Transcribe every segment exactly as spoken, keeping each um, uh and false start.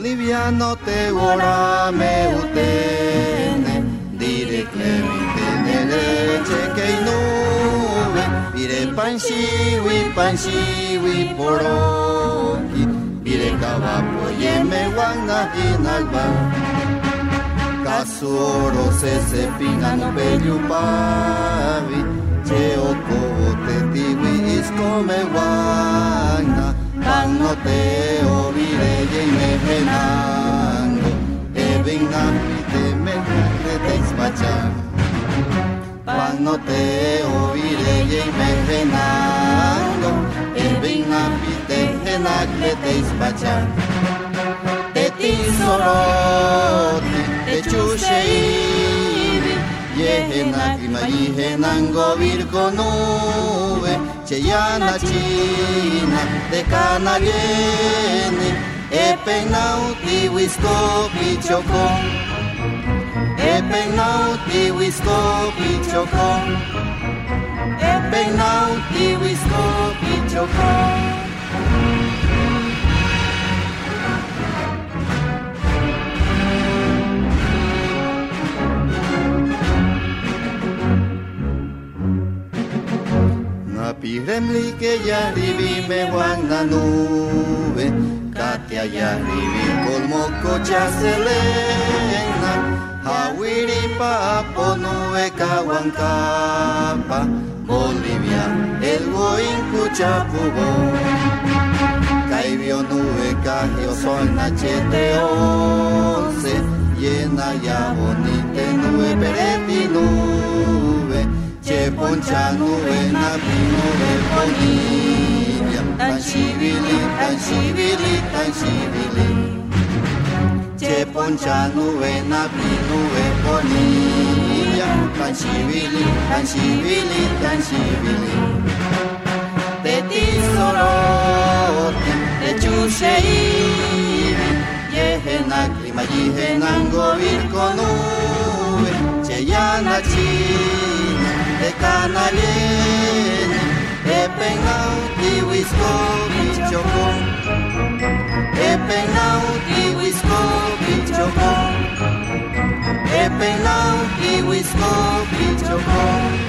boliviano te ora me utene, dire clemite nere che nube, vire pansiwi pansiwi poroki, vire cavapo yeme wanga hinalba, casoro se se pina no bello pavi, che ocote tiwi iskome wanga. Pano te ovire y me venango, e venga te me te despachar. Pano te ovire y me venango, e venga te te despachar. Te tisorote, te chusheibi, yehena kima yehenango virgo nube. Cheyana china de cana viene, e penauti wisco pichoco, e penauti wisco pichoco, e penauti wisco pichoco. Piremli que ya arribi me juan la nube, Katia ya arribi colmo cocha selena, Hawiri papo nube kawankapa, Bolivia el goin cuchapubo, Caibio nube cagio soy nachete once, llena ya bonita nube pereti nube. Che poncha nube na nube bonilla, tan civili, tan civili, tan civili. Che poncha nube na nube bonilla, tan civili, tan civili, tan civili. Te tisorote, te chusheibi, yehena clima yehenango virgo nube, che yana china. De canaliene, e penauti wisco pichoco, e penauti wisco pichoco, e penauti wisco pichoco.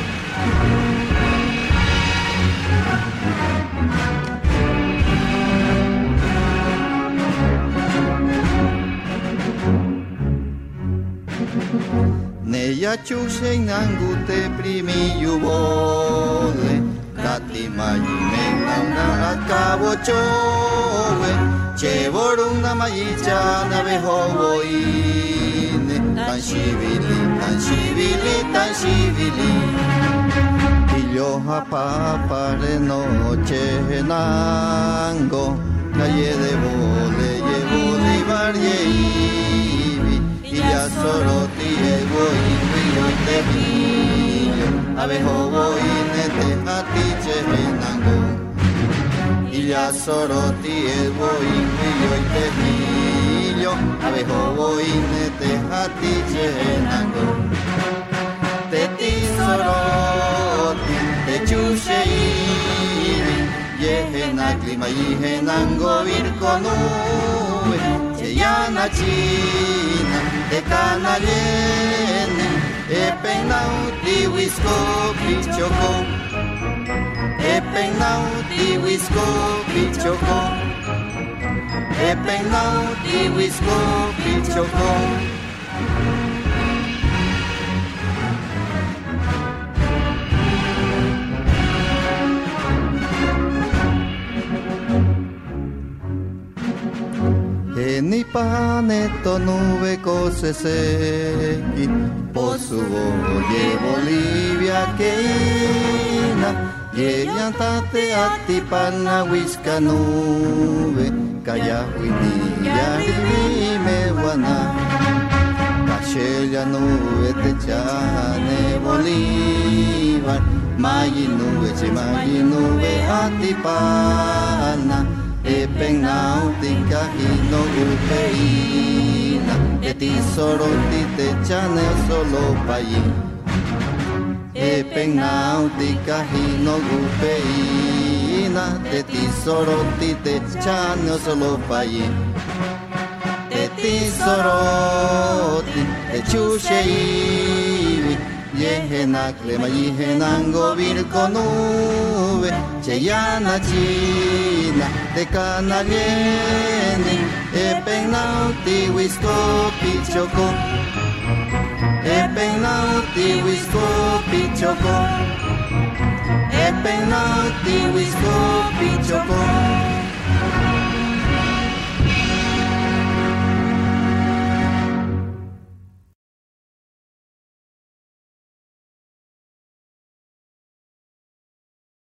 Neya chushe nangute primi yubole, Katima yimena una acabo chowe, che boruna mayicha nave hoboine, tan civili, tan civili, tan civili. Y yo papa de noche nango, calle de bole, ye Bolívar ye y ya solo tiego y yo te pillo, abejo voy nete a ti chehenango. Y ya solo tiego y yo te pillo, abejo voy nete a ti chehenango. Te tisoro, te chusheibi, yehena clima yehenango virgo nube, cheyana china. De canaliene, e penauti wisco pichoco, e penauti wisco pichoco, e penauti wisco pichoco. Ni paneto nube cose sequi, posu oye Bolivia keina, yeyantate atipana whisca nube, calla huidia me guana, cachella nube techane Bolívar, mayi nube che mayi nube atipana. E penautica hino upeina, e tisoro ti te chane solo payi. E penautica hino upeina, te tisoro ti te chane solo payi. soroti e chushe Yehenak lema yehenango virco nube Cheyana china de canaliene E penauti wisco pichoco E penauti wisco pichoco E penauti wisco pichoco